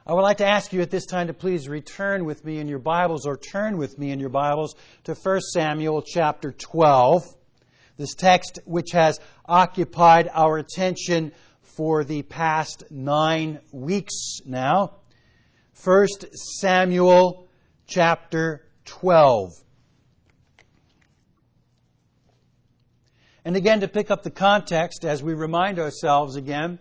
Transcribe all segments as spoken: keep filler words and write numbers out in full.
I would like to ask you at this time to please return with me in your Bibles, or turn with me in your Bibles to First Samuel chapter twelve. This text which has occupied our attention for the past nine weeks now. First Samuel chapter twelve. And again, to pick up the context as we remind ourselves again,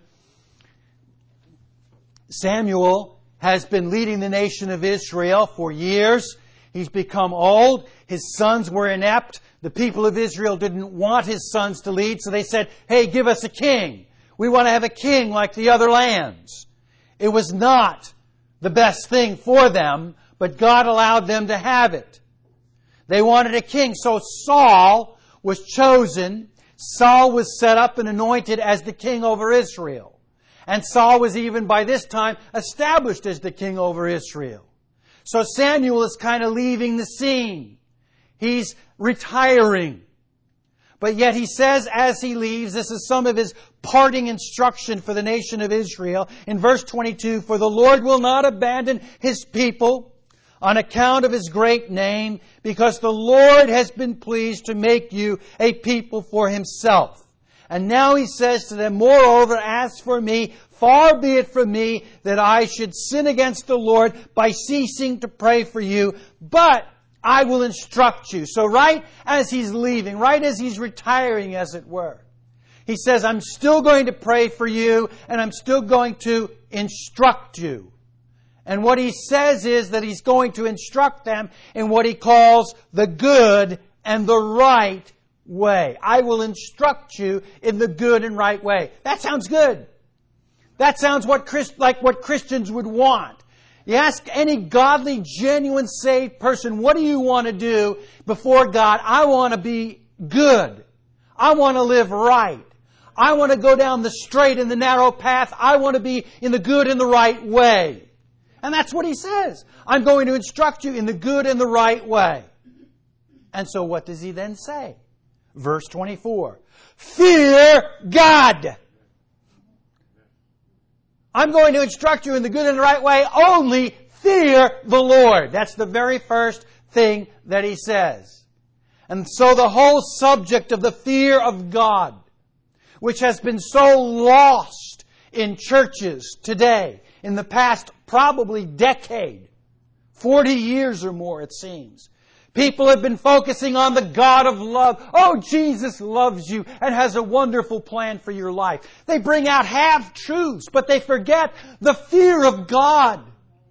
Samuel has been leading the nation of Israel for years. He's become old. His sons were inept. The people of Israel didn't want his sons to lead, so they said, hey, give us a king. We want to have a king like the other lands. It was not the best thing for them, but God allowed them to have it. They wanted a king, so Saul was chosen. Saul was set up and anointed as the king over Israel. And Saul was even by this time established as the king over Israel. So Samuel is kind of leaving the scene. He's retiring. But yet he says as he leaves, this is some of his parting instruction for the nation of Israel. In verse twenty-two, for the Lord will not abandon His people on account of His great name, because the Lord has been pleased to make you a people for Himself. And now he says to them, moreover, as for me, far be it from me that I should sin against the Lord by ceasing to pray for you, but I will instruct you. So right as he's leaving, right as he's retiring, as it were, he says, I'm still going to pray for you, and I'm still going to instruct you. And what he says is that he's going to instruct them in what he calls the good and the right way. I will instruct you in the good and right way. That sounds good. That sounds what Christ, like what Christians would want. You ask any godly, genuine, saved person, what do you want to do before God? I want to be good. I want to live right. I want to go down the straight and the narrow path. I want to be in the good and the right way. And that's what he says. I'm going to instruct you in the good and the right way. And so what does he then say? Verse twenty-four. Fear God. I'm going to instruct you in the good and the right way. Only fear the Lord. That's the very first thing that he says. And so the whole subject of the fear of God, which has been so lost in churches today, in the past probably decade, forty years or more it seems, people have been focusing on the God of love. Oh, Jesus loves you and has a wonderful plan for your life. They bring out half-truths, but they forget the fear of God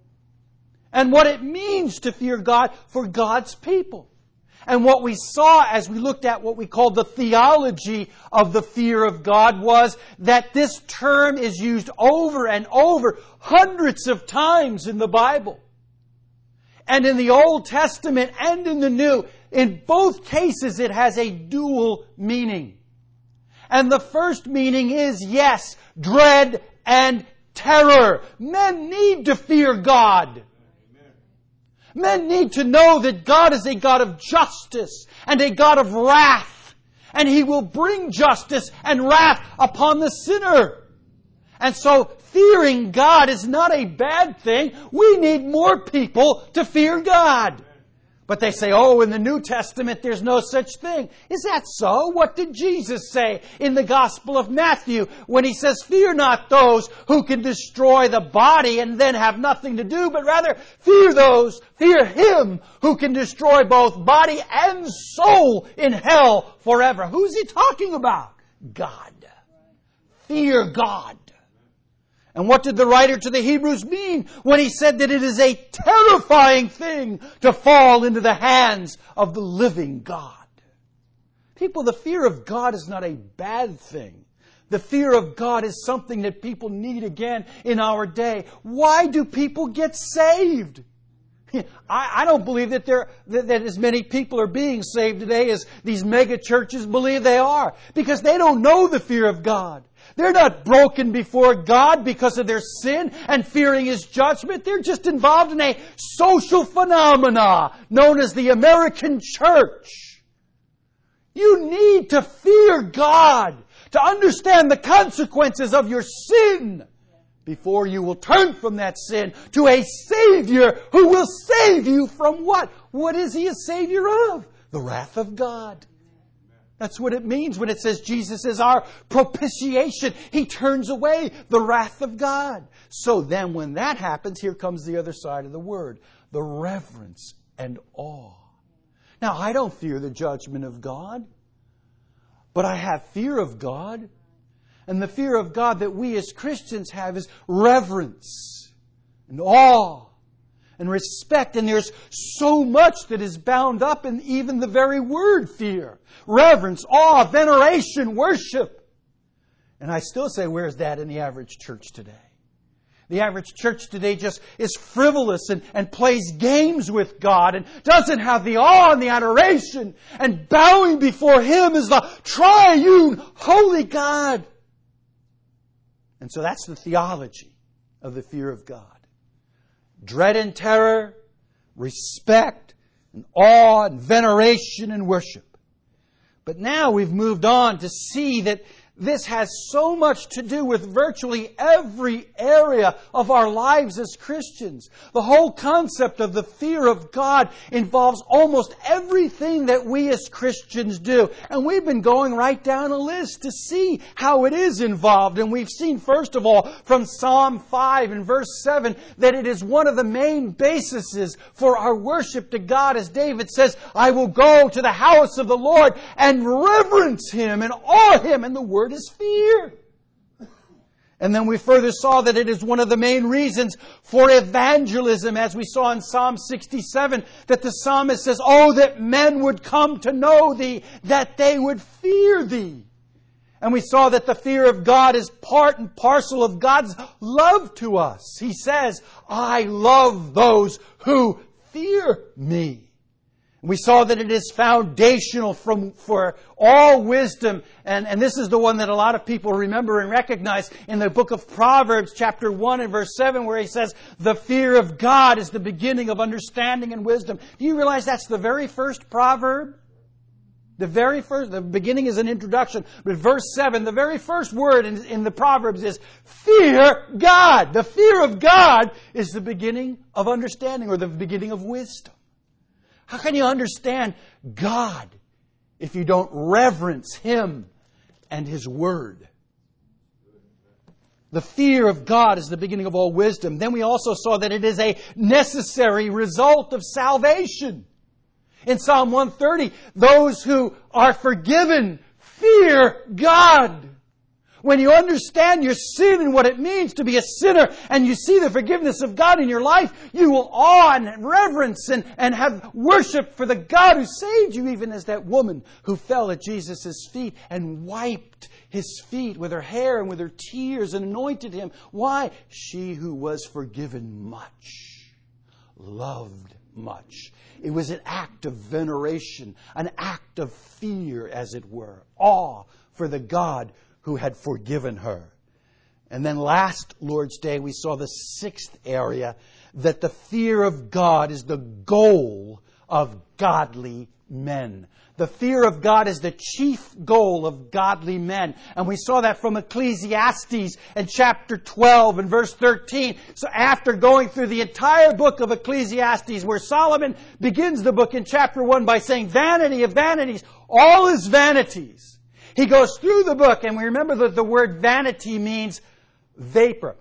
and what it means to fear God for God's people. And what we saw as we looked at what we called the theology of the fear of God was that this term is used over and over hundreds of times in the Bible. And in the Old Testament and in the New, in both cases it has a dual meaning. And the first meaning is, yes, dread and terror. Men need to fear God. Men need to know that God is a God of justice and a God of wrath. And He will bring justice and wrath upon the sinner. And so fearing God is not a bad thing. We need more people to fear God. But they say, oh, in the New Testament there's no such thing. Is that so? What did Jesus say in the Gospel of Matthew when He says, fear not those who can destroy the body and then have nothing to do, but rather fear those, fear Him who can destroy both body and soul in hell forever. Who's He talking about? God. Fear God. And what did the writer to the Hebrews mean when he said that it is a terrifying thing to fall into the hands of the living God? People, the fear of God is not a bad thing. The fear of God is something that people need again in our day. Why do people get saved? I, I don't believe that there that, that as many people are being saved today as these mega churches believe they are, because they don't know the fear of God. They're not broken before God because of their sin and fearing His judgment. They're just involved in a social phenomena known as the American church. You need to fear God to understand the consequences of your sin. before you will turn from that sin to a Savior who will save you from what? What is He a Savior of? The wrath of God. That's what it means when it says Jesus is our propitiation. He turns away the wrath of God. So then when that happens, here comes the other side of the word. The reverence and awe. Now, I don't fear the judgment of God, but I have fear of God. And the fear of God that we as Christians have is reverence and awe and respect. And there's so much that is bound up in even the very word fear. Reverence, awe, veneration, worship. And I still say, where's that in the average church today? The average church today just is frivolous and, and plays games with God and doesn't have the awe and the adoration and bowing before Him as the triune, holy God. And so that's the theology of the fear of God. Dread and terror, respect and awe and veneration and worship. But now we've moved on to see that this has so much to do with virtually every area of our lives as Christians. The whole concept of the fear of God involves almost everything that we as Christians do. And we've been going right down a list to see how it is involved. And we've seen, first of all, from Psalm five and verse seven, that it is one of the main bases for our worship to God. As David says, I will go to the house of the Lord and reverence Him and awe Him. And the word is fear. And then we further saw that it is one of the main reasons for evangelism, as we saw in Psalm sixty-seven, that the psalmist says, oh, that men would come to know Thee, that they would fear Thee. And we saw that the fear of God is part and parcel of God's love to us. He says, I love those who fear Me. We saw that it is foundational from, for all wisdom. And, and this is the one that a lot of people remember and recognize in the book of Proverbs, chapter one and verse seven, where he says, the fear of God is the beginning of understanding and wisdom. Do you realize that's the very first proverb? The very first, the beginning is an introduction. But verse seven, the very first word in, in the Proverbs is fear God. The fear of God is the beginning of understanding, or the beginning of wisdom. How can you understand God if you don't reverence Him and His Word? The fear of God is the beginning of all wisdom. Then we also saw that it is a necessary result of salvation. In Psalm one thirty, those who are forgiven fear God. When you understand your sin and what it means to be a sinner, and you see the forgiveness of God in your life, you will awe and reverence and, and have worship for the God who saved you, even as that woman who fell at Jesus' feet and wiped His feet with her hair and with her tears and anointed Him. Why? She who was forgiven much, loved much. It was an act of veneration, an act of fear, as it were, awe for the God who had forgiven her. And then last Lord's Day, we saw the sixth area, that the fear of God is the goal of godly men. The fear of God is the chief goal of godly men. And we saw that from Ecclesiastes in chapter twelve and verse thirteen. So after going through the entire book of Ecclesiastes, where Solomon begins the book in chapter one by saying, vanity of vanities, all is vanities. He goes through the book, and we remember that the word vanity means vapor.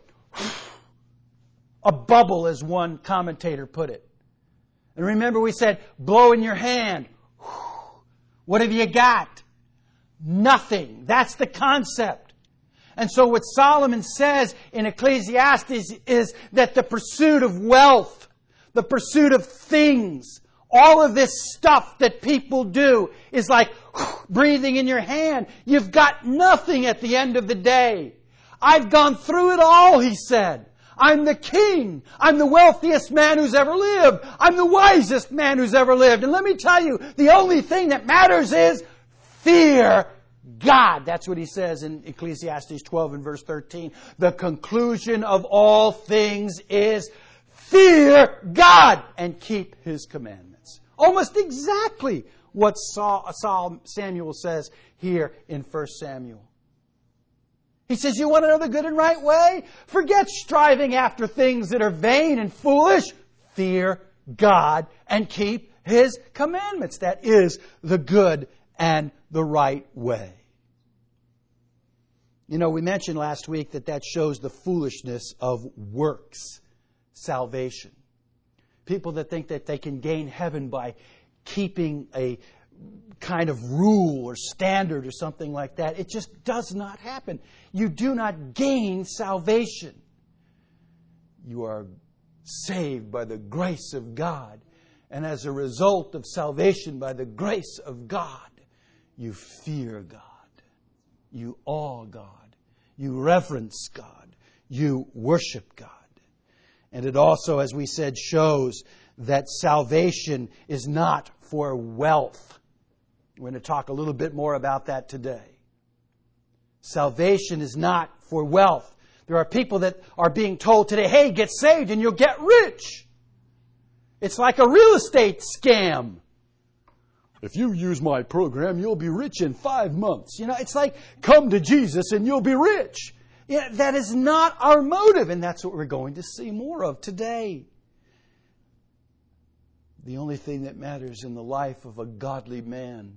A bubble, as one commentator put it. And remember we said, blow in your hand. What have you got? Nothing. That's the concept. And so what Solomon says in Ecclesiastes is that the pursuit of wealth, the pursuit of things, all of this stuff that people do is like breathing in your hand. You've got nothing at the end of the day. I've gone through it all, he said. I'm the king. I'm the wealthiest man who's ever lived. I'm the wisest man who's ever lived. And let me tell you, the only thing that matters is fear God. That's what he says in Ecclesiastes twelve and verse thirteen. The conclusion of all things is fear God and keep His commandments. Almost exactly what Saul, Samuel says here in First Samuel. He says, you want to know the good and right way? Forget striving after things that are vain and foolish. Fear God and keep His commandments. That is the good and the right way. You know, we mentioned last week that that shows the foolishness of works salvation. People that think that they can gain heaven by keeping a kind of rule or standard or something like that. It just does not happen. You do not gain salvation. You are saved by the grace of God. And as a result of salvation by the grace of God, you fear God. You awe God. You reverence God. You worship God. And it also, as we said, shows that salvation is not for wealth. We're going to talk a little bit more about that today. Salvation is not for wealth. There are people that are being told today, hey, get saved and you'll get rich. It's like a real estate scam. If you use my program, you'll be rich in five months. You know, it's like, come to Jesus and you'll be rich. Yeah, that is not our motive, and that's what we're going to see more of today. The only thing that matters in the life of a godly man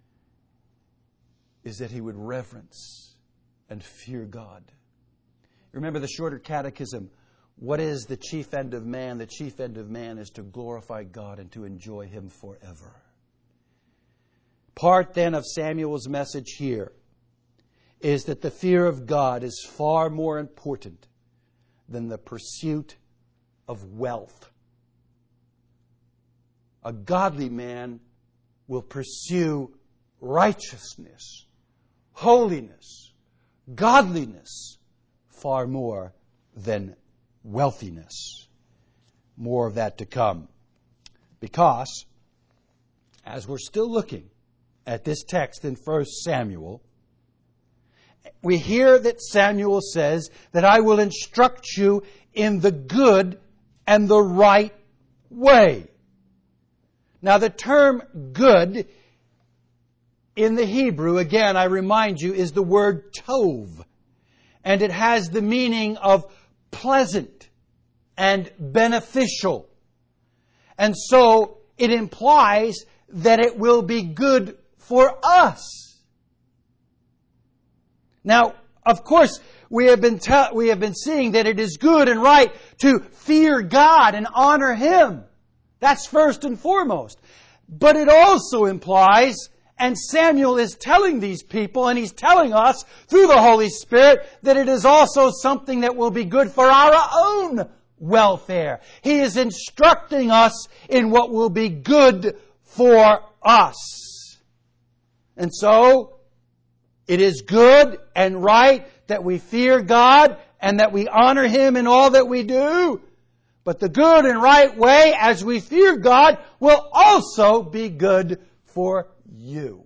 is that he would reverence and fear God. Remember the shorter catechism. What is the chief end of man? The chief end of man is to glorify God and to enjoy Him forever. Part then of Samuel's message here is that the fear of God is far more important than the pursuit of wealth. A godly man will pursue righteousness, holiness, godliness, far more than wealthiness. More of that to come. Because, as we're still looking at this text in First Samuel, we hear that Samuel says that I will instruct you in the good and the right way. Now the term good in the Hebrew, again I remind you, is the word tov. And it has the meaning of pleasant and beneficial. And so it implies that it will be good for us. Now, of course, we have been te- we have been seeing that it is good and right to fear God and honor Him. That's first and foremost. But it also implies, and Samuel is telling these people, and he's telling us through the Holy Spirit, that it is also something that will be good for our own welfare. He is instructing us in what will be good for us. And so, it is good and right that we fear God and that we honor Him in all that we do. But the good and right way, as we fear God, will also be good for you.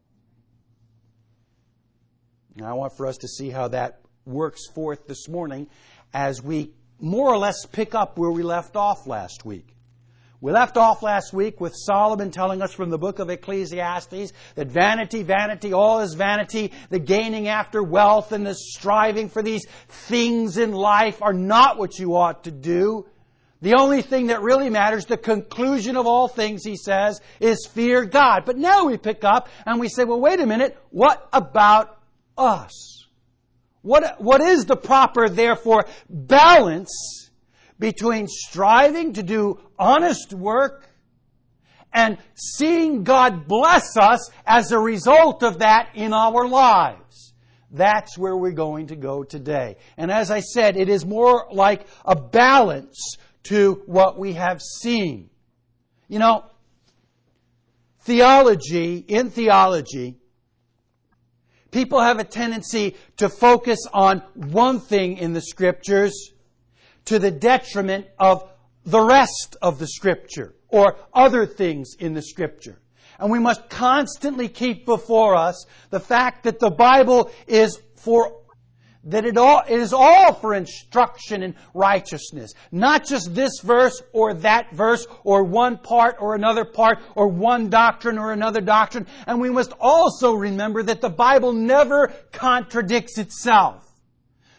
Now, I want for us to see how that works forth this morning as we more or less pick up where we left off last week. We left off last week with Solomon telling us from the book of Ecclesiastes that vanity, vanity, all is vanity. The gaining after wealth and the striving for these things in life are not what you ought to do. The only thing that really matters, the conclusion of all things, he says, is fear God. But now we pick up and we say, well, wait a minute, what about us? What, what is the proper, therefore, balance between striving to do honest work and seeing God bless us as a result of that in our lives? That's where we're going to go today. And as I said, it is more like a balance to what we have seen. You know, theology, in theology, people have a tendency to focus on one thing in the Scriptures to the detriment of the rest of the Scripture or other things in the Scripture. And we must constantly keep before us the fact that the Bible is for that it all it is all for instruction in righteousness. Not just this verse or that verse or one part or another part or one doctrine or another doctrine. And we must also remember that the Bible never contradicts itself.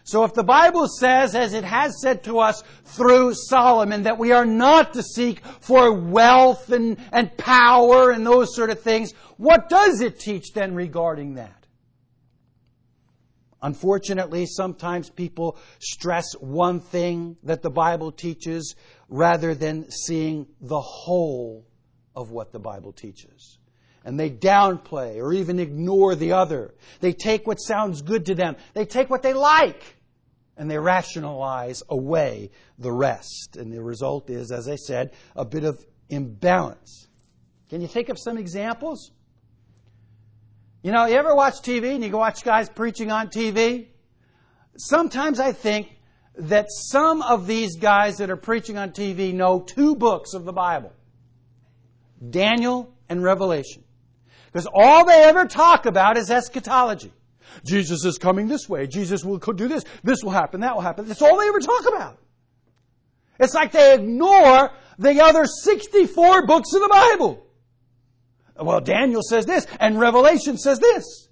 So if the Bible says, as it has said to us through Solomon, that we are not to seek for wealth and, and power and those sort of things, what does it teach then regarding that? Unfortunately, sometimes people stress one thing that the Bible teaches rather than seeing the whole of what the Bible teaches. And they downplay or even ignore the other. They take what sounds good to them. They take what they like. And they rationalize away the rest. And the result is, as I said, a bit of imbalance. Can you think of some examples? You know, you ever watch T V and you go watch guys preaching on T V? Sometimes I think that some of these guys that are preaching on T V know two books of the Bible. Daniel and Revelation. Because all they ever talk about is eschatology. Jesus is coming this way. Jesus will do this. This will happen. That will happen. That's all they ever talk about. It's like they ignore the other sixty-four books of the Bible. Well, Daniel says this, and Revelation says this.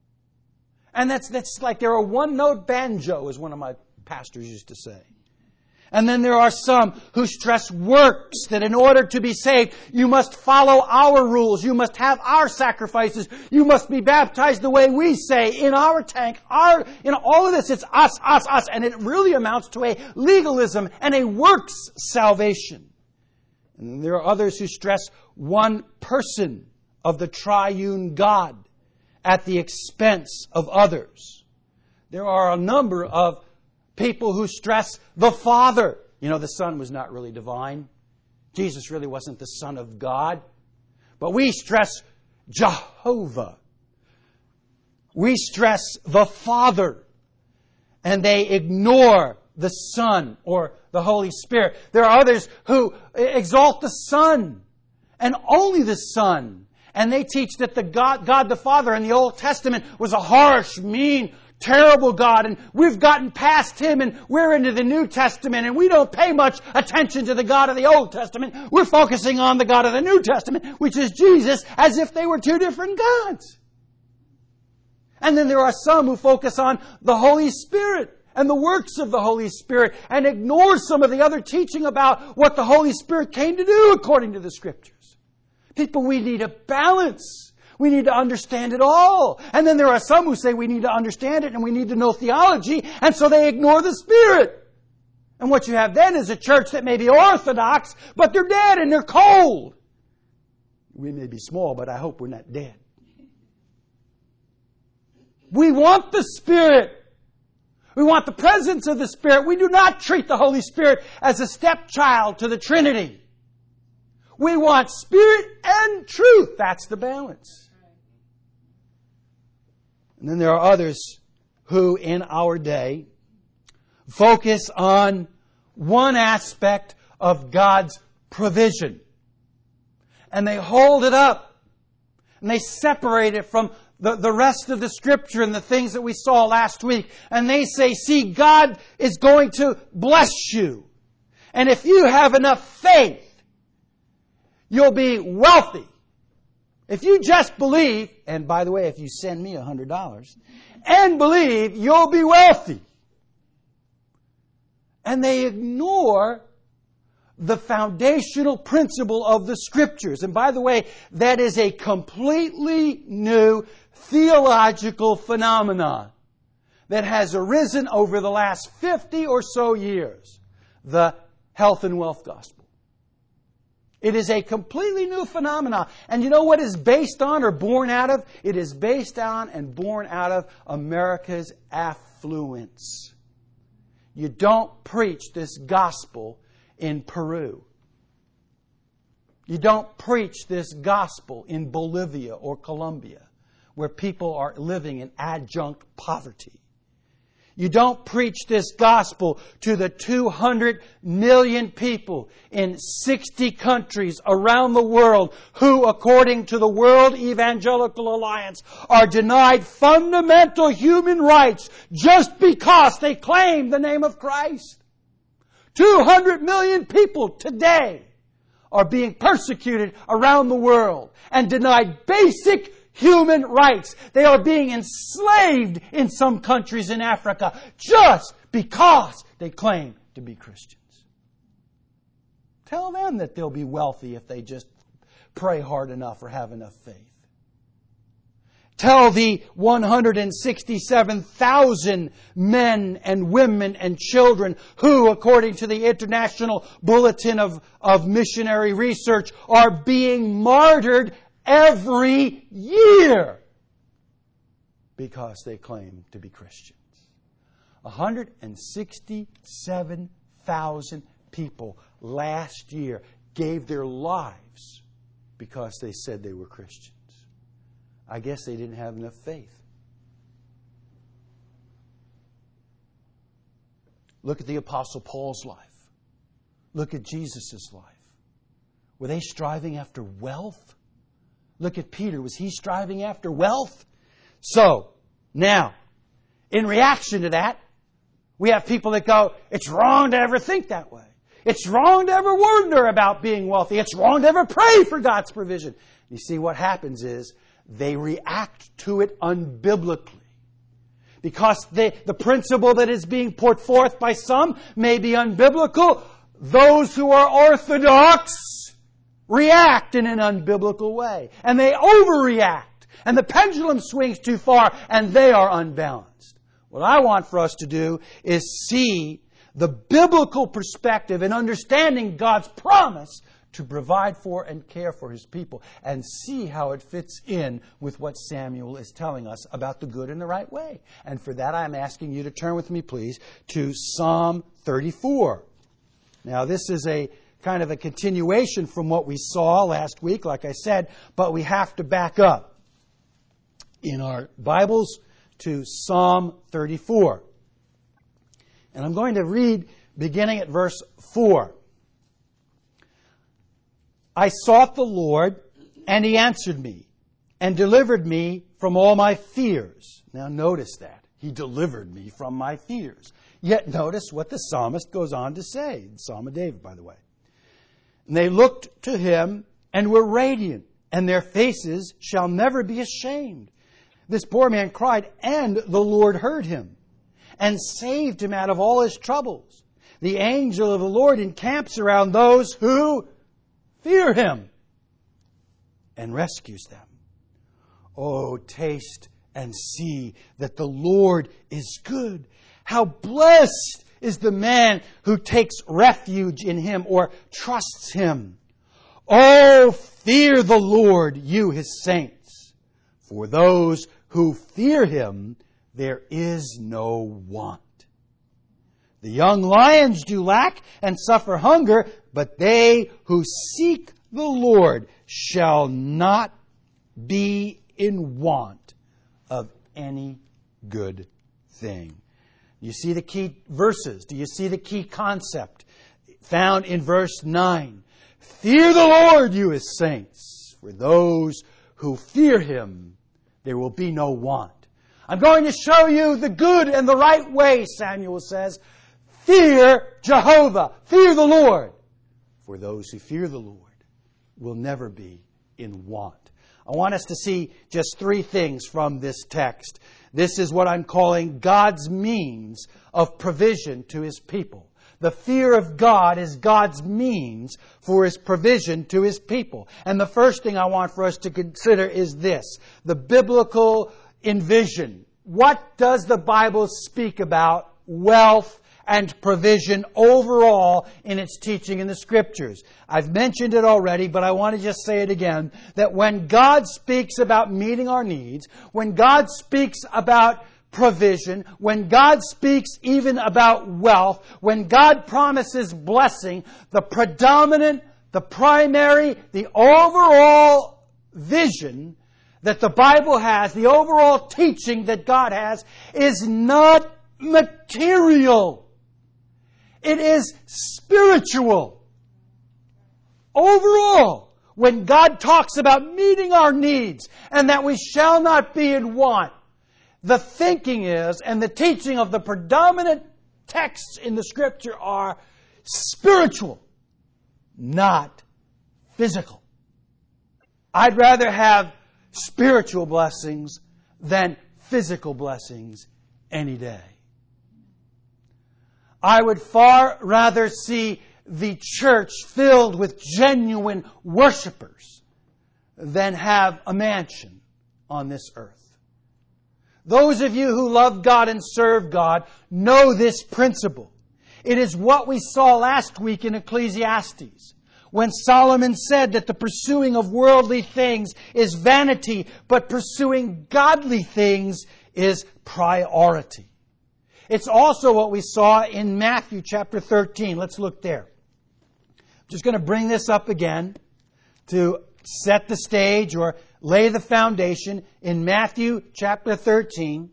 And that's, that's like they're a one-note banjo, as one of my pastors used to say. And then there are some who stress works, that in order to be saved, you must follow our rules. You must have our sacrifices. You must be baptized the way we say, in our tank, our, you know, all of this. It's us, us, us. And it really amounts to a legalism and a works salvation. And there are others who stress one person of the triune God at the expense of others. There are a number of people who stress the Father. You know, the Son was not really divine. Jesus really wasn't the Son of God. But we stress Jehovah. We stress the Father. And they ignore the Son or the Holy Spirit. There are others who exalt the Son and only the Son. And they teach that the God, God the Father in the Old Testament was a harsh, mean, terrible God, and we've gotten past Him and we're into the New Testament and we don't pay much attention to the God of the Old Testament. We're focusing on the God of the New Testament, which is Jesus, as if they were two different gods. And then there are some who focus on the Holy Spirit and the works of the Holy Spirit and ignore some of the other teaching about what the Holy Spirit came to do according to the Scriptures. People, we need a balance. We need to understand it all. And then there are some who say we need to understand it and we need to know theology, and so they ignore the Spirit. And what you have then is a church that may be orthodox, but they're dead and they're cold. We may be small, but I hope we're not dead. We want the Spirit. We want the presence of the Spirit. We do not treat the Holy Spirit as a stepchild to the Trinity. We want Spirit and truth. That's the balance. And then there are others who, in our day, focus on one aspect of God's provision. And they hold it up. And they separate it from the, the rest of the Scripture and the things that we saw last week. And they say, see, God is going to bless you. And if you have enough faith, you'll be wealthy. If you just believe, and by the way, if you send me a hundred dollars, and believe, you'll be wealthy. And they ignore the foundational principle of the Scriptures. And by the way, that is a completely new theological phenomenon that has arisen over the last fifty or so years. The health and wealth gospel. It is a completely new phenomenon. And you know what is based on or born out of? It is based on and born out of America's affluence. You don't preach this gospel in Peru. You don't preach this gospel in Bolivia or Colombia, where people are living in adjunct poverty. You don't preach this gospel to the two hundred million people in sixty countries around the world who, according to the World Evangelical Alliance, are denied fundamental human rights just because they claim the name of Christ. two hundred million people today are being persecuted around the world and denied basic human rights. They are being enslaved in some countries in Africa just because they claim to be Christians. Tell them that they'll be wealthy if they just pray hard enough or have enough faith. Tell the one hundred sixty-seven thousand men and women and children who, according to the International Bulletin of, of Missionary Research, are being martyred every year because they claim to be Christians. one hundred sixty-seven thousand people last year gave their lives because they said they were Christians. I guess they didn't have enough faith. Look at the Apostle Paul's life. Look at Jesus' life. Were they striving after wealth? Look at Peter. Was he striving after wealth? So, now, in reaction to that, we have people that go, it's wrong to ever think that way. It's wrong to ever wonder about being wealthy. It's wrong to ever pray for God's provision. You see, what happens is, they react to it unbiblically. Because they, the principle that is being put forth by some may be unbiblical. Those who are orthodox react in an unbiblical way. And they overreact. And the pendulum swings too far and they are unbalanced. What I want for us to do is see the biblical perspective and understanding God's promise to provide for and care for His people, and see how it fits in with what Samuel is telling us about the good and the right way. And for that, I'm asking you to turn with me, please, to Psalm thirty-four. Now, this is a kind of a continuation from what we saw last week, like I said, but we have to back up in our Bibles to Psalm thirty-four. And I'm going to read beginning at verse four. I sought the Lord, and He answered me, and delivered me from all my fears. Now notice that. He delivered me from my fears. Yet notice what the psalmist goes on to say. The Psalm of David, by the way. And they looked to Him, and were radiant, and their faces shall never be ashamed. This poor man cried, and the Lord heard him, and saved him out of all his troubles. The angel of the Lord encamps around those who fear Him, and rescues them. Oh, taste and see that the Lord is good. How blessed is the man who takes refuge in Him or trusts Him. Oh, fear the Lord, you His saints. For those who fear Him, there is no want. The young lions do lack and suffer hunger, but they who seek the Lord shall not be in want of any good thing. You see the key verses? Do you see the key concept found in verse nine? Fear the Lord, you His saints. For those who fear Him, there will be no want. I'm going to show you the good and the right way, Samuel says. Fear Jehovah. Fear the Lord. For those who fear the Lord will never be in want. I want us to see just three things from this text. This is what I'm calling God's means of provision to His people. The fear of God is God's means for His provision to His people. And the first thing I want for us to consider is this: the biblical envision. What does the Bible speak about wealth and provision overall in its teaching in the Scriptures? I've mentioned it already, but I want to just say it again, that when God speaks about meeting our needs, when God speaks about provision, when God speaks even about wealth, when God promises blessing, the predominant, the primary, the overall vision that the Bible has, the overall teaching that God has, is not material. It is spiritual. Overall, when God talks about meeting our needs and that we shall not be in want, the thinking is, and the teaching of the predominant texts in the Scripture are spiritual, not physical. I'd rather have spiritual blessings than physical blessings any day. I would far rather see the church filled with genuine worshipers than have a mansion on this earth. Those of you who love God and serve God know this principle. It is what we saw last week in Ecclesiastes, when Solomon said that the pursuing of worldly things is vanity, but pursuing godly things is priority. It's also what we saw in Matthew chapter thirteen. Let's look there. I'm just going to bring this up again to set the stage or lay the foundation in Matthew chapter thirteen.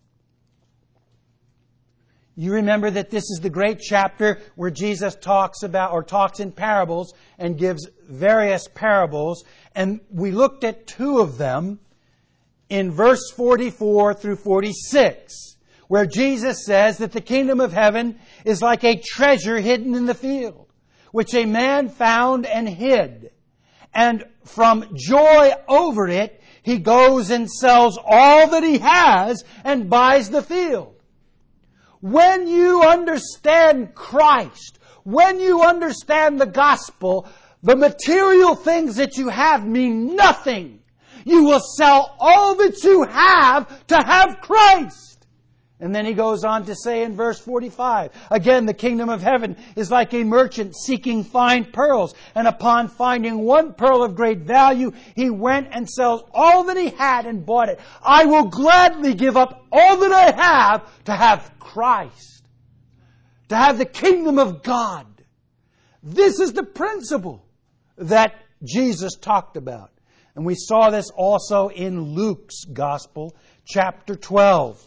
You remember that this is the great chapter where Jesus talks about, or talks in parables and gives various parables. And we looked at two of them in verse forty-four through forty-six, where Jesus says that the kingdom of heaven is like a treasure hidden in the field, which a man found and hid. And from joy over it, he goes and sells all that he has and buys the field. When you understand Christ, when you understand the gospel, the material things that you have mean nothing. You will sell all that you have to have Christ. And then he goes on to say in verse forty-five, again, the kingdom of heaven is like a merchant seeking fine pearls. And upon finding one pearl of great value, he went and sells all that he had and bought it. I will gladly give up all that I have to have Christ, to have the kingdom of God. This is the principle that Jesus talked about. And we saw this also in Luke's Gospel, chapter twelve.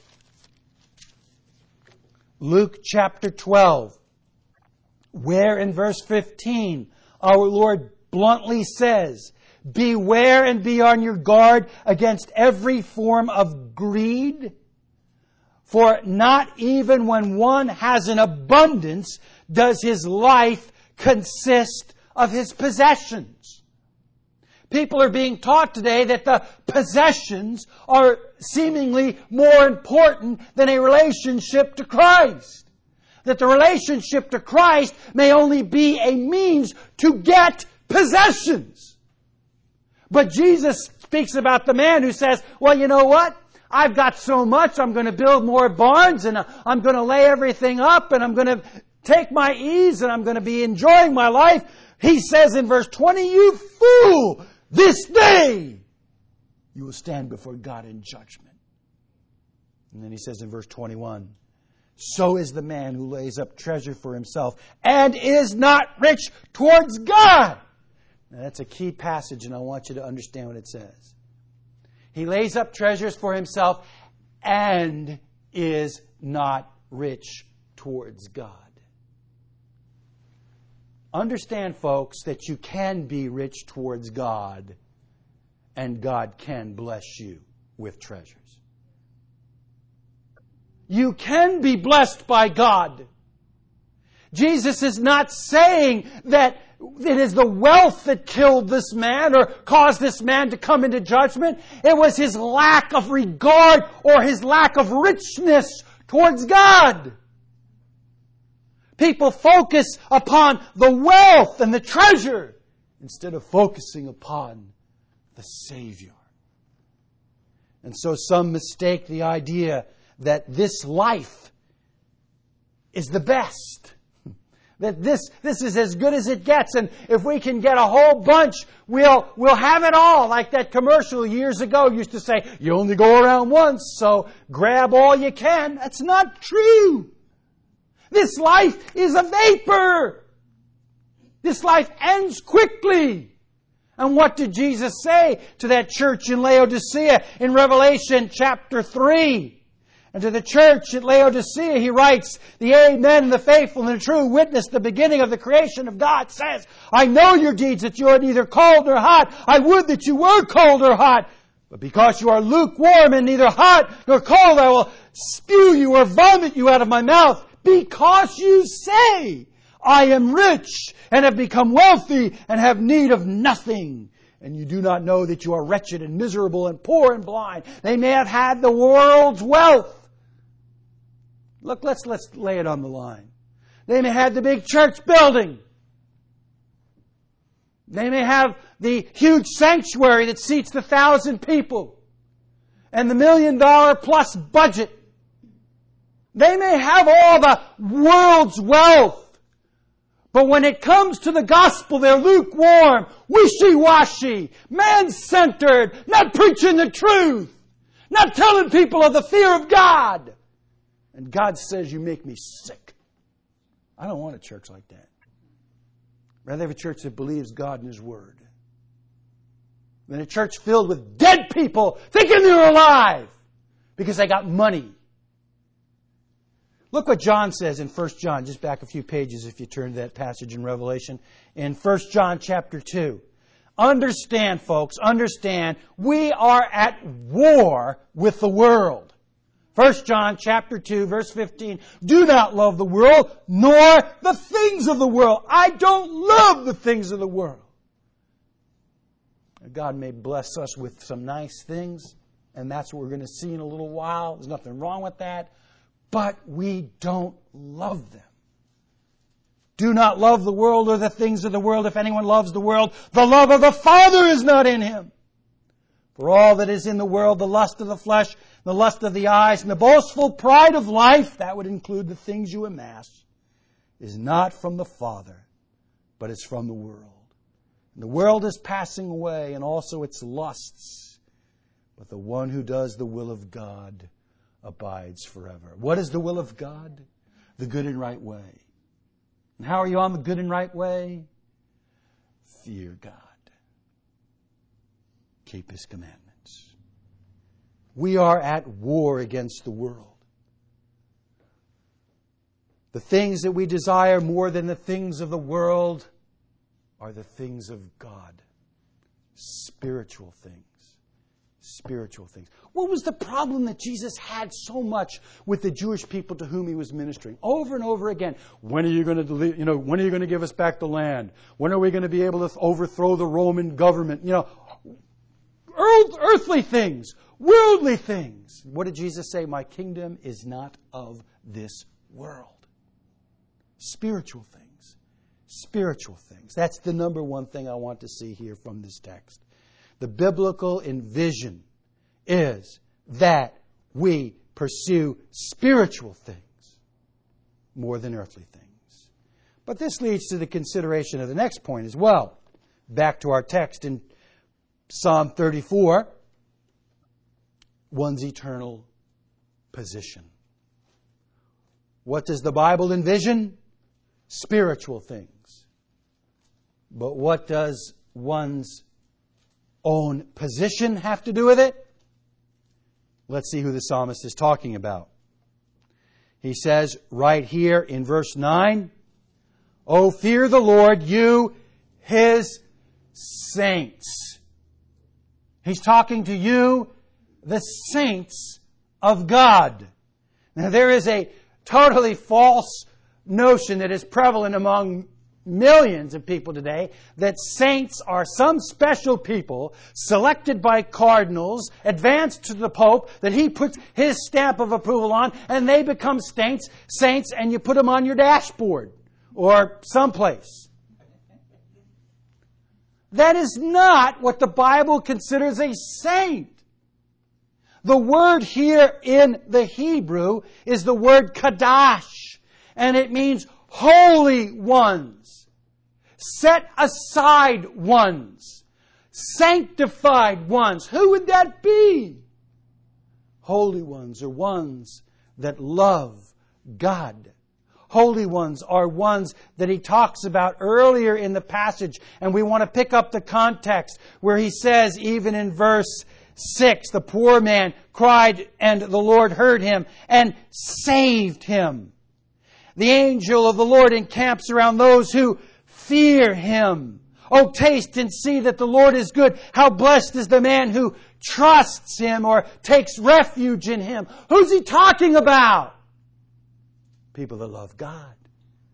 Luke chapter twelve, where in verse fifteen our Lord bluntly says, beware and be on your guard against every form of greed, for not even when one has an abundance does his life consist of his possessions. People are being taught today that the possessions are seemingly more important than a relationship to Christ. That the relationship to Christ may only be a means to get possessions. But Jesus speaks about the man who says, well, you know what? I've got so much, I'm going to build more barns and I'm going to lay everything up and I'm going to take my ease and I'm going to be enjoying my life. He says in verse twenty, you fool! This day you will stand before God in judgment. And then he says in verse twenty-one, so is the man who lays up treasure for himself and is not rich towards God. Now that's a key passage and I want you to understand what it says. He lays up treasures for himself and is not rich towards God. Understand, folks, that you can be rich towards God and God can bless you with treasures. You can be blessed by God. Jesus is not saying that it is the wealth that killed this man or caused this man to come into judgment. It was his lack of regard or his lack of richness towards God. People focus upon the wealth and the treasure instead of focusing upon the Savior. And so some mistake the idea that this life is the best. That this, this is as good as it gets. And if we can get a whole bunch, we'll, we'll have it all. Like that commercial years ago used to say, you only go around once, so grab all you can. That's not true. This life is a vapor. This life ends quickly. And what did Jesus say to that church in Laodicea in Revelation chapter three? And to the church at Laodicea, he writes, the Amen and the faithful and the true witness, the beginning of the creation of God, says, I know your deeds, that you are neither cold nor hot. I would that you were cold or hot. But because you are lukewarm and neither hot nor cold, I will spew you or vomit you out of my mouth. Because you say, I am rich and have become wealthy and have need of nothing, and you do not know that you are wretched and miserable and poor and blind. They may have had the world's wealth. Look, let's, let's lay it on the line. They may have had the big church building. They may have the huge sanctuary that seats the thousand people and the million dollar plus budget. They may have all the world's wealth. But when it comes to the gospel, they're lukewarm, wishy-washy, man-centered, not preaching the truth, not telling people of the fear of God. And God says, you make me sick. I don't want a church like that. Rather have a church that believes God and His Word than a church filled with dead people thinking they're alive because they got money. Look what John says in First John, just back a few pages if you turn to that passage in Revelation. In First John chapter two. Understand, folks, understand, we are at war with the world. First John chapter two, verse fifteen. Do not love the world, nor the things of the world. I don't love the things of the world. God may bless us with some nice things, and that's what we're going to see in a little while. There's nothing wrong with that. But we don't love them. Do not love the world or the things of the world. If anyone loves the world, the love of the Father is not in him. For all that is in the world, the lust of the flesh, the lust of the eyes, and the boastful pride of life, that would include the things you amass, is not from the Father, but is from the world. And the world is passing away, and also its lusts. But the one who does the will of God abides forever. What is the will of God? The good and right way. And how are you on the good and right way? Fear God. Keep His commandments. We are at war against the world. The things that we desire more than the things of the world are the things of God. Spiritual things. Spiritual things. What was the problem that Jesus had so much with the Jewish people to whom He was ministering? Over and over again. When are you going to, you know, when are you going to give us back the land? When are we going to be able to overthrow the Roman government? You know, earthly things, worldly things. What did Jesus say? My kingdom is not of this world. Spiritual things. Spiritual things. That's the number one thing I want to see here from this text. The biblical envision is that we pursue spiritual things more than earthly things. But this leads to the consideration of the next point as well. Back to our text in Psalm thirty-four, one's eternal position. What does the Bible envision? Spiritual things. But what does one's own position have to do with it? Let's see who the psalmist is talking about. He says right here in verse nine, "O fear the Lord, you His saints." He's talking to you, the saints of God. Now there is a totally false notion that is prevalent among millions of people today that saints are some special people selected by cardinals, advanced to the Pope, that he puts his stamp of approval on, and they become saints, saints, and you put them on your dashboard or someplace. That is not what the Bible considers a saint. The word here in the Hebrew is the word kadash, and it means holy ones, set aside ones, sanctified ones. Who would that be? Holy ones are ones that love God. Holy ones are ones that he talks about earlier in the passage. And we want to pick up the context where he says, even in verse six, the poor man cried and the Lord heard him and saved him. The angel of the Lord encamps around those who fear Him. Oh, taste and see that the Lord is good. How blessed is the man who trusts Him or takes refuge in Him. Who's he talking about? People that love God.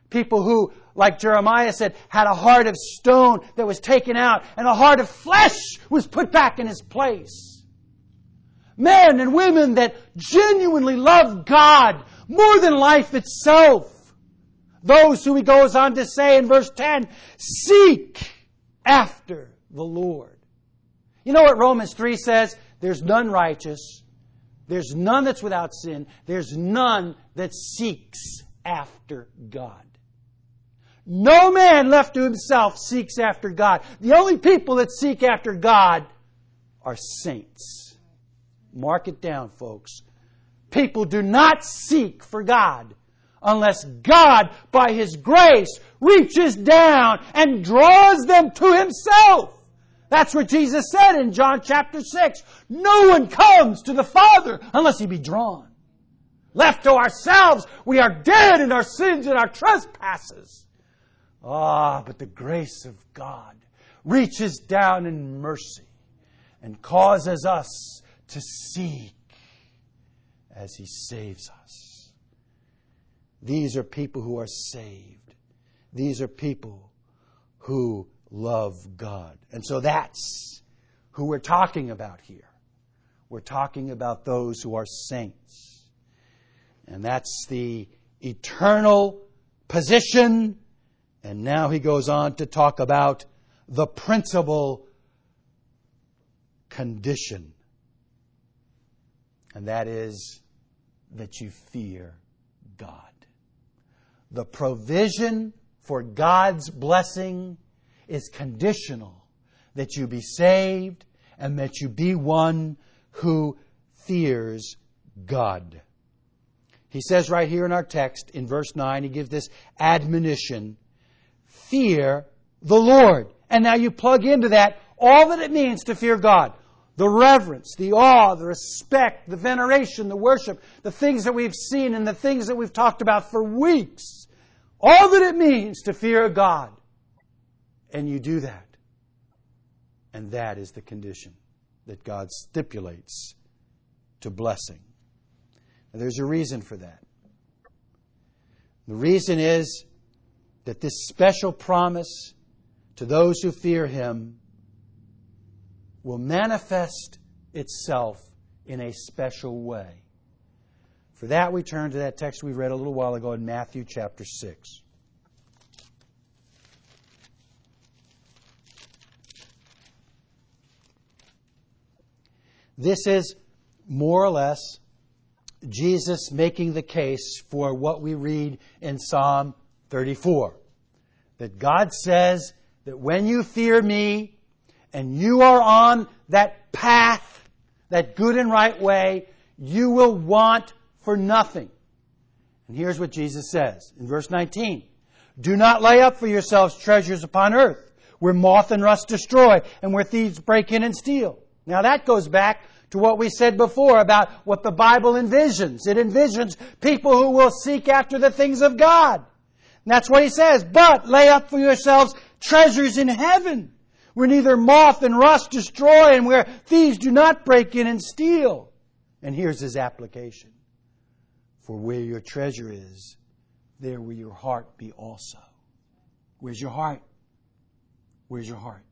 People who, like Jeremiah said, had a heart of stone that was taken out and a heart of flesh was put back in its place. Men and women that genuinely love God more than life itself. Those who he goes on to say in verse ten, seek after the Lord. You know what Romans three says? There's none righteous. There's none that's without sin. There's none that seeks after God. No man left to himself seeks after God. The only people that seek after God are saints. Mark it down, folks. People do not seek for God unless God, by His grace, reaches down and draws them to Himself. That's what Jesus said in John chapter six. No one comes to the Father unless he be drawn. Left to ourselves, we are dead in our sins and our trespasses. Ah, but the grace of God reaches down in mercy and causes us to seek as He saves us. These are people who are saved. These are people who love God. And so that's who we're talking about here. We're talking about those who are saints. And that's the eternal position. And now he goes on to talk about the principal condition. And that is that you fear God. The provision for God's blessing is conditional, that you be saved and that you be one who fears God. He says right here in our text, in verse nine, he gives this admonition, fear the Lord. And now you plug into that all that it means to fear God. The reverence, the awe, the respect, the veneration, the worship, the things that we've seen and the things that we've talked about for weeks. All that it means to fear God. And you do that. And that is the condition that God stipulates to blessing. And there's a reason for that. The reason is that this special promise to those who fear Him will manifest itself in a special way. For that, we turn to that text we read a little while ago in Matthew chapter six. This is more or less Jesus making the case for what we read in Psalm thirty-four. That God says that when you fear me, and you are on that path, that good and right way, you will want for nothing. And here's what Jesus says in verse nineteen. Do not lay up for yourselves treasures upon earth, where moth and rust destroy, and where thieves break in and steal. Now that goes back to what we said before about what the Bible envisions. It envisions people who will seek after the things of God. And that's what he says. But lay up for yourselves treasures in heaven, where neither moth and rust destroy, and where thieves do not break in and steal. And here's his application. For where your treasure is, there will your heart be also. Where's your heart? Where's your heart?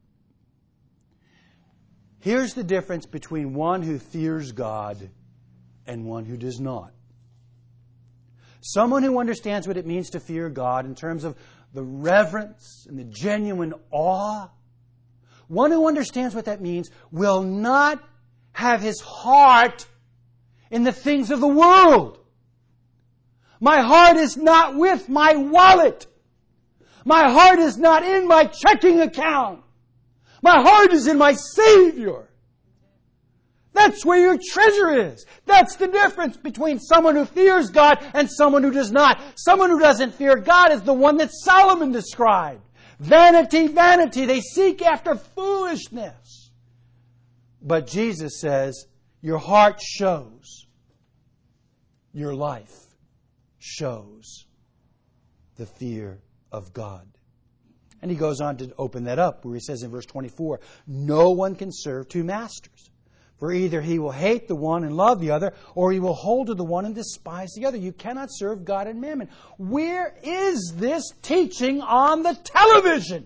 Here's the difference between one who fears God and one who does not. Someone who understands what it means to fear God in terms of the reverence and the genuine awe, one who understands what that means will not have his heart in the things of the world. My heart is not with my wallet. My heart is not in my checking account. My heart is in my Savior. That's where your treasure is. That's the difference between someone who fears God and someone who does not. Someone who doesn't fear God is the one that Solomon described. Vanity, vanity. They seek after foolishness. But Jesus says, your heart shows. Your life shows the fear of God. And he goes on to open that up where he says in verse twenty-four, no one can serve two masters. For either he will hate the one and love the other, or he will hold to the one and despise the other. You cannot serve God and mammon. Where is this teaching on the television?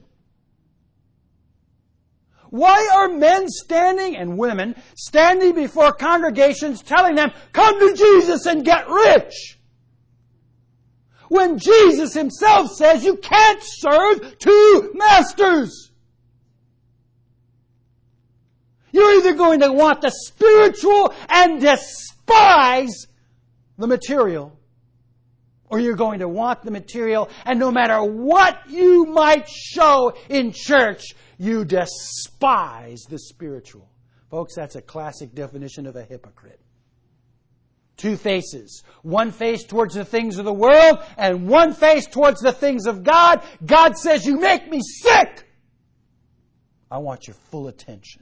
Why are men standing, and women, standing before congregations telling them, come to Jesus and get rich? When Jesus Himself says you can't serve two masters. You're either going to want the spiritual and despise the material, or you're going to want the material, and no matter what you might show in church, you despise the spiritual. Folks, that's a classic definition of a hypocrite. Two faces. One face towards the things of the world, and one face towards the things of God. God says, you make me sick. I want your full attention.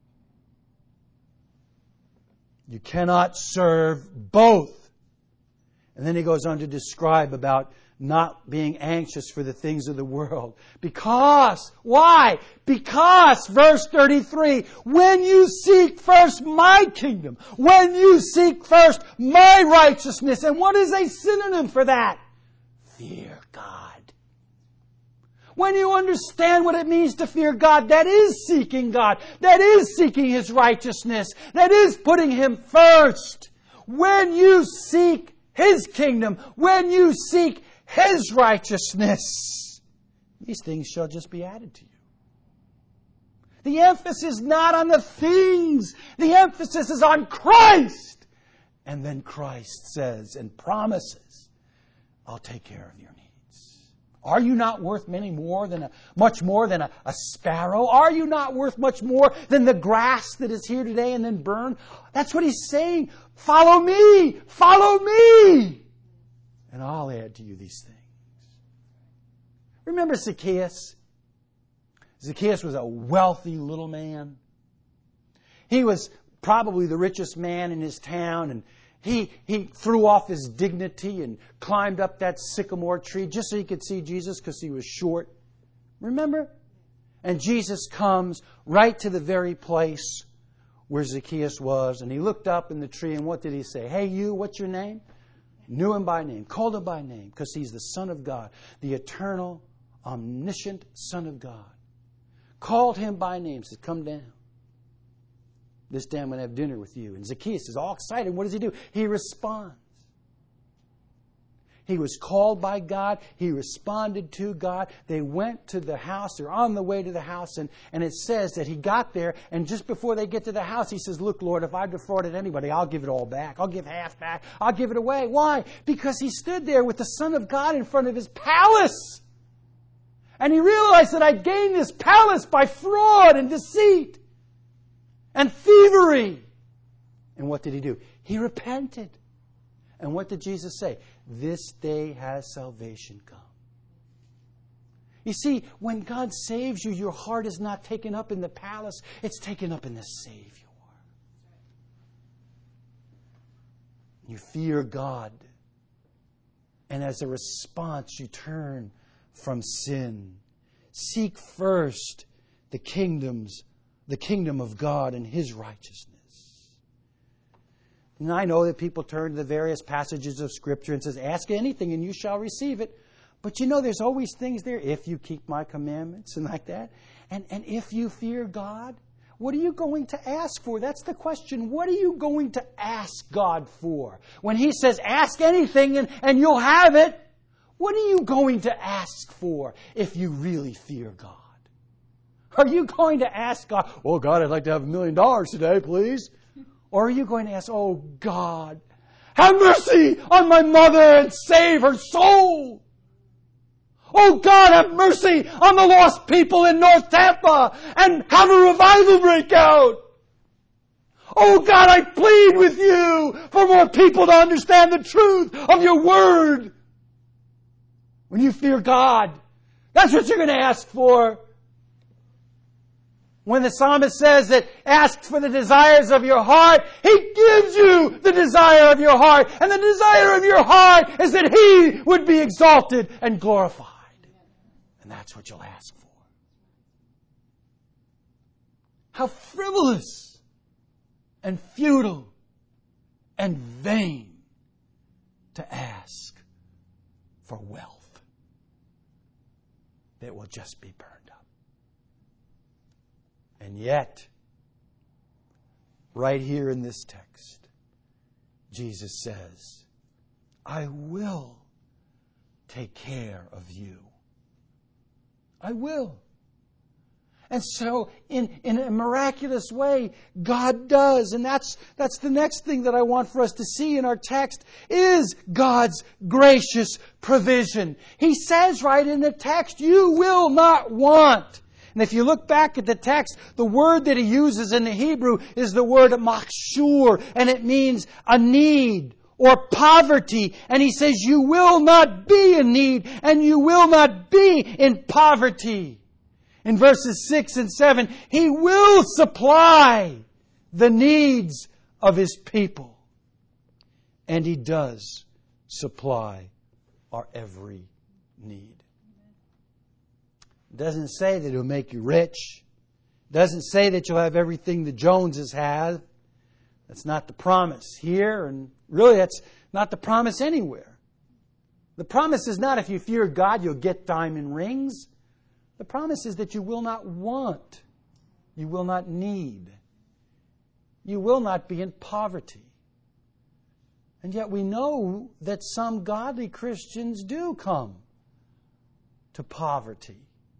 You cannot serve both. And then he goes on to describe about not being anxious for the things of the world. Because, why? Because, verse thirty-three, when you seek first my kingdom, when you seek first my righteousness, and what is a synonym for that? Fear God. When you understand what it means to fear God, that is seeking God. That is seeking His righteousness. That is putting Him first. When you seek His kingdom, when you seek His righteousness, these things shall just be added to you. The emphasis is not on the things. The emphasis is on Christ. And then Christ says and promises, I'll take care of your needs. Are you not worth many more than a, much more than a, a sparrow? Are you not worth much more than the grass that is here today and then burned? That's what He's saying. Follow me! Follow me! And I'll add to you these things. Remember Zacchaeus? Zacchaeus was a wealthy little man. He was probably the richest man in his town, and He, he threw off his dignity and climbed up that sycamore tree just so he could see Jesus because he was short. Remember? And Jesus comes right to the very place where Zacchaeus was. And He looked up in the tree, and what did He say? Hey, you, what's your name? Knew him by name, called him by name, because he's the Son of God, the eternal, omniscient Son of God. Called him by name, said, come down. This day I'm going to have dinner with you. And Zacchaeus is all excited. What does he do? He responds. He was called by God. He responded to God. They went to the house. They're on the way to the house. And, and it says that he got there. And just before they get to the house, he says, look, Lord, if I've defrauded anybody, I'll give it all back. I'll give half back. I'll give it away. Why? Because he stood there with the Son of God in front of his palace. And he realized that I gained this palace by fraud and deceit and thievery. And what did he do? He repented. And what did Jesus say? This day has salvation come. You see, when God saves you, your heart is not taken up in the palace. It's taken up in the Savior. You fear God. And as a response, you turn from sin. Seek first the kingdoms, the kingdom of God and His righteousness. And I know that people turn to the various passages of Scripture and says, ask anything and you shall receive it. But you know, there's always things there. If you keep my commandments and like that. And, and if you fear God, what are you going to ask for? That's the question. What are you going to ask God for? When He says, ask anything and, and you'll have it. What are you going to ask for if you really fear God? Are you going to ask God, oh God, I'd like to have a million dollars today, please? Or are you going to ask, oh God, have mercy on my mother and save her soul? Oh God, have mercy on the lost people in North Tampa and have a revival break out. Oh God, I plead with you for more people to understand the truth of your word. When you fear God, that's what you're going to ask for. When the psalmist says that ask for the desires of your heart, He gives you the desire of your heart. And the desire of your heart is that He would be exalted and glorified. And that's what you'll ask for. How frivolous and futile and vain to ask for wealth that will just be burned up. And yet, right here in this text, Jesus says, I will take care of you. I will. And so, in, in a miraculous way, God does. And that's, that's the next thing that I want for us to see in our text is God's gracious provision. He says right in the text, you will not want. And if you look back at the text, the word that he uses in the Hebrew is the word machshur, and it means a need or poverty. And he says, you will not be in need, and you will not be in poverty. In verses six and seven, He will supply the needs of His people. And He does supply our every need. It doesn't say that He'll make you rich. It doesn't say that you'll have everything the Joneses have. That's not the promise here, and really that's not the promise anywhere. The promise is not if you fear God, you'll get diamond rings. The promise is that you will not want. You will not need. You will not be in poverty. And yet we know that some godly Christians do come to poverty.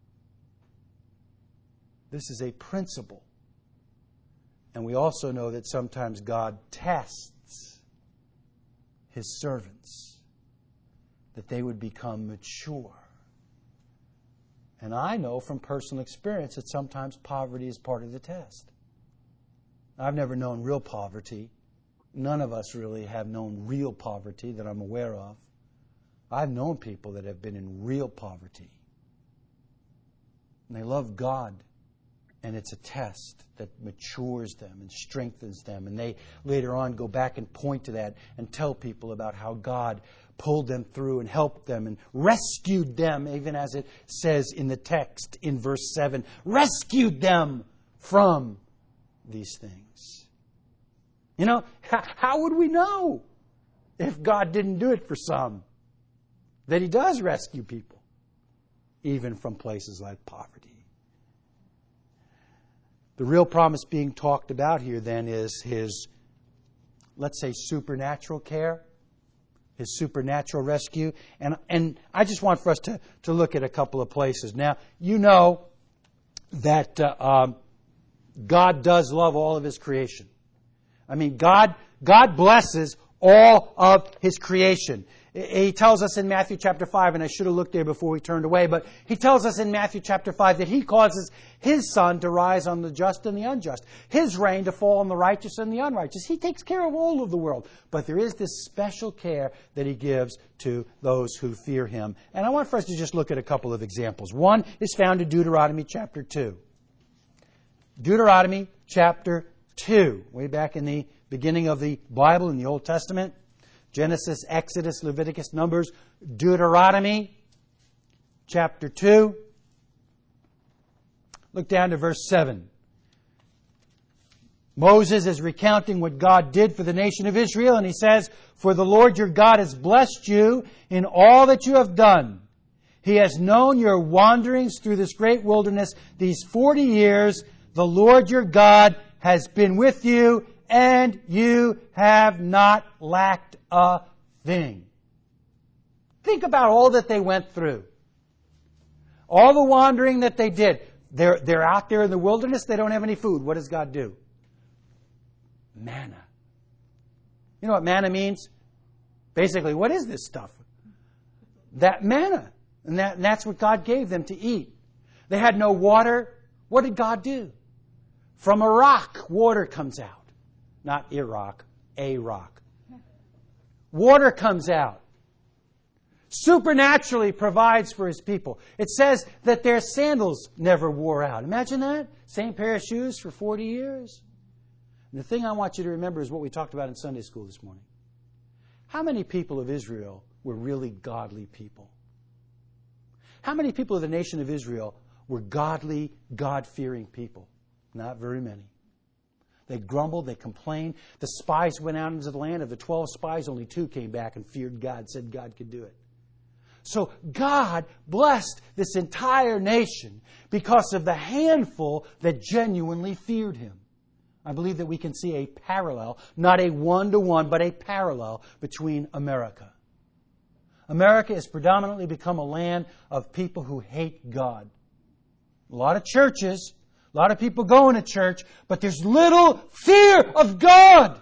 This is a principle. And we also know that sometimes God tests His servants, that they would become mature. And I know from personal experience that sometimes poverty is part of the test. I've never known real poverty. None of us really have known real poverty that I'm aware of. I've known people that have been in real poverty. And they love God. And it's a test that matures them and strengthens them. And they later on go back and point to that and tell people about how God pulled them through and helped them and rescued them, even as it says in the text in verse seven, rescued them from these things. You know, how would we know if God didn't do it for some? That He does rescue people, even from places like poverty. The real promise being talked about here then is His, let's say, supernatural care, His supernatural rescue. And and I just want for us to, to look at a couple of places. Now, you know that uh, um, God does love all of His creation. I mean, God God blesses all of His creation. He tells us in Matthew chapter five, and I should have looked there before we turned away, but He tells us in Matthew chapter five that He causes His sun to rise on the just and the unjust, His rain to fall on the righteous and the unrighteous. He takes care of all of the world. But there is this special care that He gives to those who fear Him. And I want for us to just look at a couple of examples. One is found in Deuteronomy chapter two. Deuteronomy chapter two, way back in the beginning of the Bible in the Old Testament. Genesis, Exodus, Leviticus, Numbers, Deuteronomy, chapter two. Look down to verse seven. Moses is recounting what God did for the nation of Israel, and he says, for the Lord your God has blessed you in all that you have done. He has known your wanderings through this great wilderness these forty years. The Lord your God has been with you, and you have not lacked a thing. Think about all that they went through. All the wandering that they did. They're, they're out there in the wilderness. They don't have any food. What does God do? Manna. You know what manna means? Basically, what is this stuff? That manna. And, that, and that's what God gave them to eat. They had no water. What did God do? From a rock, water comes out. Not Iraq, a rock. Water comes out. Supernaturally provides for His people. It says that their sandals never wore out. Imagine that. Same pair of shoes for forty years. And the thing I want you to remember is what we talked about in Sunday school this morning. How many people of Israel were really godly people? How many people of the nation of Israel were godly, God-fearing people? Not very many. They grumbled, they complained. The spies went out into the land. Of the twelve spies, only two came back and feared God, said God could do it. So God blessed this entire nation because of the handful that genuinely feared Him. I believe that we can see a parallel, not a one-to-one, but a parallel between America. America has predominantly become a land of people who hate God. A lot of churches, a lot of people going to church, but there's little fear of God.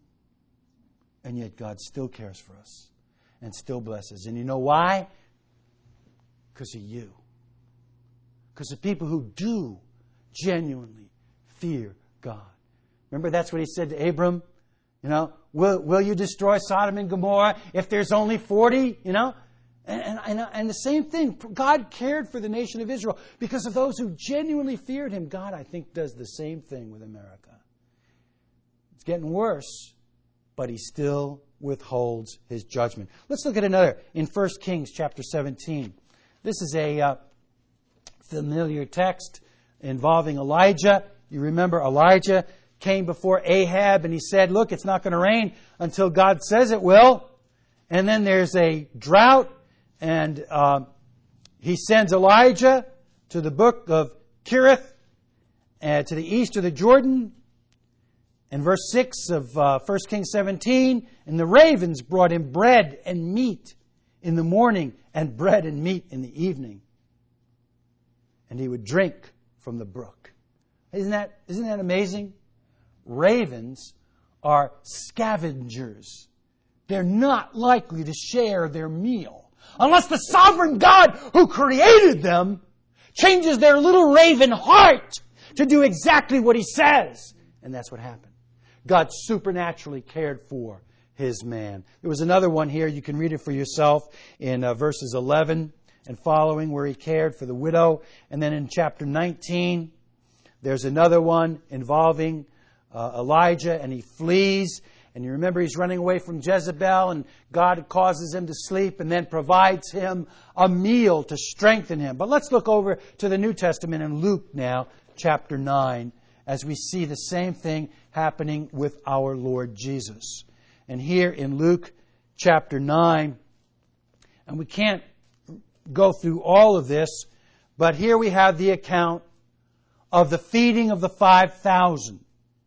And yet God still cares for us and still blesses. And you know why? Because of you. Because of people who do genuinely fear God. Remember, that's what He said to Abram. You know, will, will you destroy Sodom and Gomorrah if there's only forty? You know, and, and, and the same thing. God cared for the nation of Israel because of those who genuinely feared Him. God, I think, does the same thing with America. It's getting worse, but He still withholds His judgment. Let's look at another in First Kings chapter seventeen. This is a uh, familiar text involving Elijah. You remember Elijah came before Ahab and he said, look, it's not going to rain until God says it will. And then there's a drought, and uh, he sends Elijah to the brook of Cherith, uh, to the east of the Jordan. And verse six of uh, First Kings seventeen, and the ravens brought him bread and meat in the morning and bread and meat in the evening. And he would drink from the brook. Isn't that, isn't that amazing? Ravens are scavengers. They're not likely to share their meal unless the sovereign God who created them changes their little raven heart to do exactly what He says. And that's what happened. God supernaturally cared for His man. There was another one here. You can read it for yourself in uh, verses eleven and following, where He cared for the widow. And then in chapter nineteen, there's another one involving uh, Elijah, and he flees. And you remember he's running away from Jezebel, and God causes him to sleep and then provides him a meal to strengthen him. But let's look over to the New Testament in Luke now, chapter nine, as we see the same thing happening with our Lord Jesus. And here in Luke chapter nine, and we can't go through all of this, but here we have the account of the feeding of the five thousand.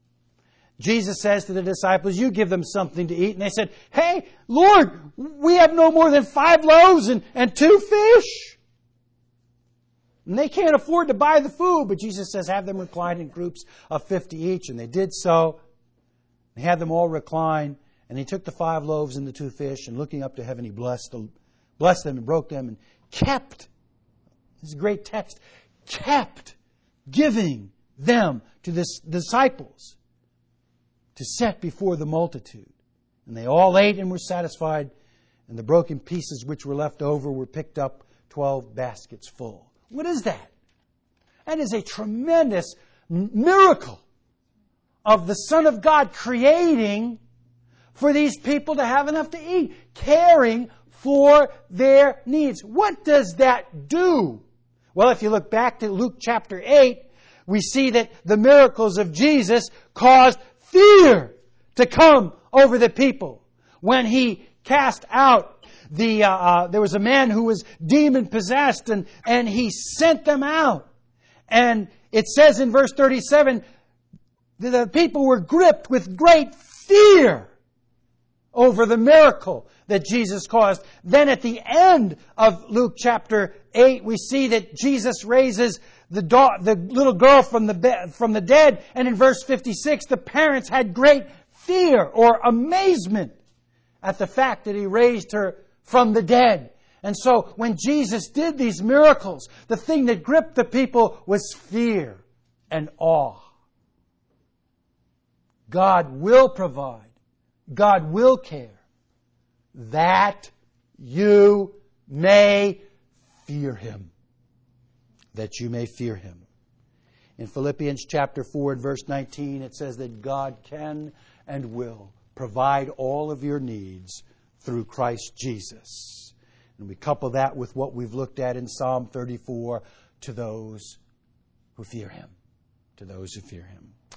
Jesus says to the disciples, you give them something to eat. And they said, hey, Lord, we have no more than five loaves and, and two fish. And they can't afford to buy the food. But Jesus says, have them recline in groups of fifty each. And they did so. He had them all recline. And He took the five loaves and the two fish, and looking up to heaven, He blessed them, blessed them and broke them, and kept, this is a great text, kept giving them to the disciples to set before the multitude. And they all ate and were satisfied, and the broken pieces which were left over were picked up, twelve baskets full. What is that? That is a tremendous miracle of the Son of God creating for these people to have enough to eat, caring for their needs. What does that do? Well, if you look back to Luke chapter eight, we see that the miracles of Jesus caused fear to come over the people. When He cast out the, uh, uh, there was a man who was demon possessed, and, and He sent them out. And it says in verse thirty-seven, that the people were gripped with great fear over the miracle that Jesus caused. Then at the end of Luke chapter eight, we see that Jesus raises the da- the little girl from the be- from the dead. And in verse fifty-six, the parents had great fear or amazement at the fact that He raised her from the dead. And so when Jesus did these miracles, the thing that gripped the people was fear and awe. God will provide. God will care, that you may fear Him. That you may fear Him. In Philippians chapter four and verse nineteen, it says that God can and will provide all of your needs through Christ Jesus. And we couple that with what we've looked at in Psalm thirty-four, to those who fear Him. To those who fear Him. I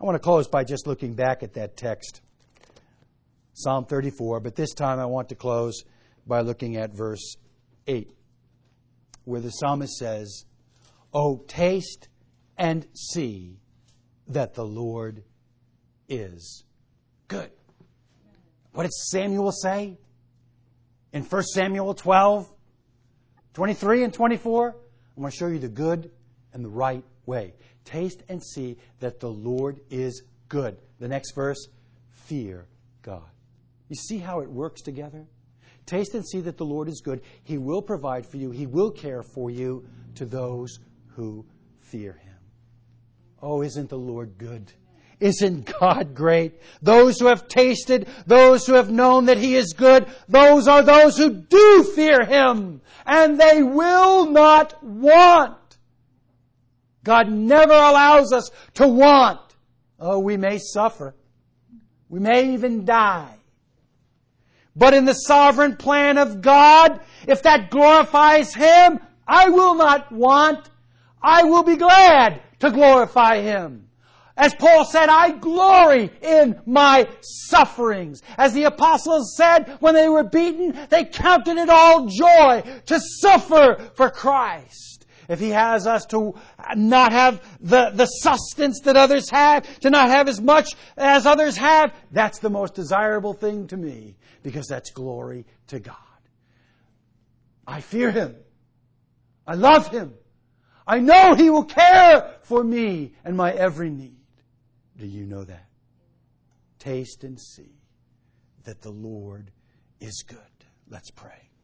I want to close by just looking back at that text, Psalm thirty-four, but this time I want to close by looking at verse eight, where the psalmist says, "Oh, taste and see that the Lord is good." What did Samuel say in First Samuel twelve, twenty-three and twenty-four? I'm going to show you the good and the right way. Taste and see that the Lord is good. The next verse, fear God. You see how it works together? Taste and see that the Lord is good. He will provide for you. He will care for you, to those who fear Him. Oh, isn't the Lord good? Isn't God great? Those who have tasted, those who have known that He is good, those are those who do fear Him, and they will not want. God never allows us to want. Oh, we may suffer. We may even die. But in the sovereign plan of God, if that glorifies Him, I will not want. I will be glad to glorify Him. As Paul said, I glory in my sufferings. As the apostles said, when they were beaten, they counted it all joy to suffer for Christ. If He has us to not have the, the sustenance that others have, to not have as much as others have, that's the most desirable thing to me, because that's glory to God. I fear Him. I love Him. I know He will care for me and my every need. Do you know that? Taste and see that the Lord is good. Let's pray.